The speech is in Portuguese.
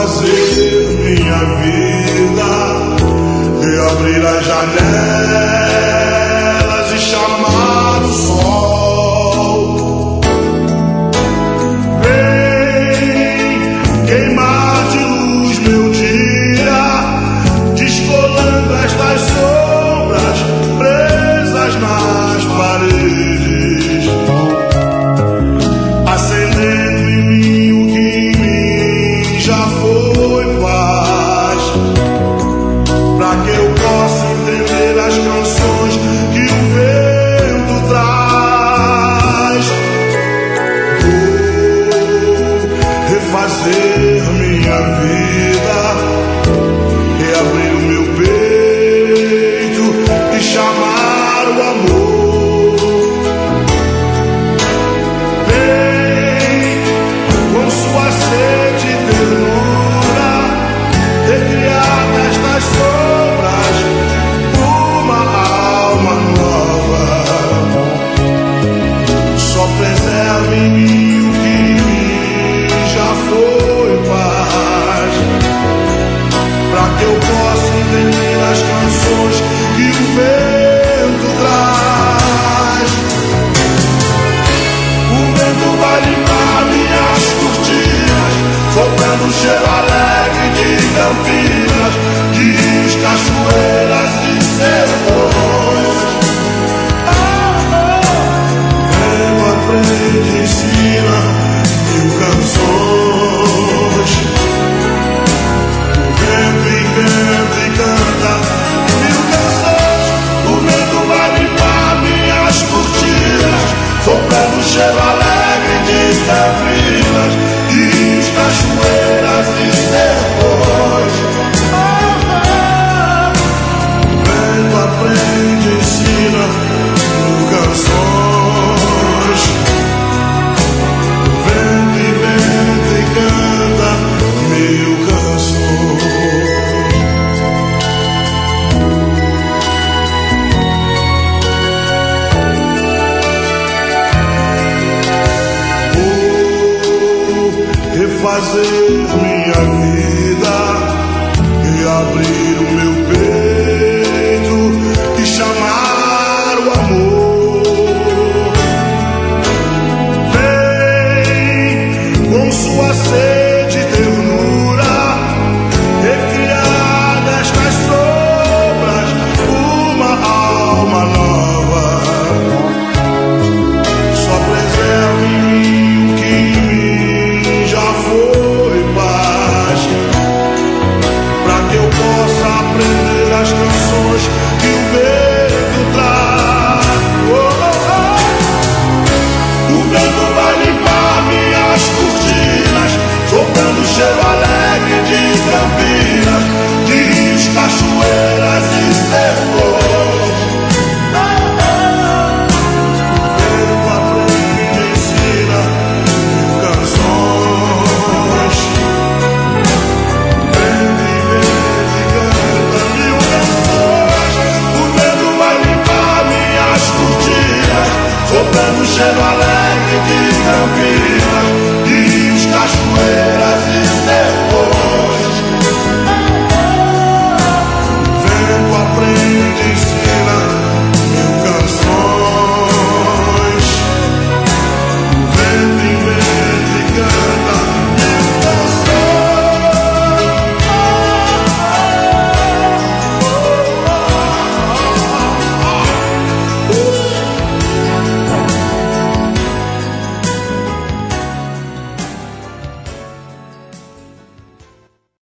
refazer minha vida, reabrir as janelas e chamar o sol. Vem queimar de luz meu dia, descolando estas sombras presas nas paredes, acendendo em mim o que em mim já foi paz, pra que eu possa entender as canções que o vento traz. Vou refazer minha vida, reabrir o meu peito e chamar o amor. Vem com sua sede e ternura, recriar nestas sombras uma alma nova. Só preserve em mim o que em mim já foi paz, pra que eu possa entender as canções que o vento traz. O vento vai limpar minhas cortinas, soprando um cheiro alegre de campinas, de rios, cachoeiras e sertões. Vento aprende, ensina mil canções. O vento inventa e canta mil canções. O vento vai limpar minhas cortinas, soprando um cheiro alegre de campinas, de rios, cachoeiras e sertões. O vento aprende, ensina mil canções. O vento inventa e canta mil canções. Vou refazer minha vida, reabrir o meu peito e chamar o amor. Vem com sua sede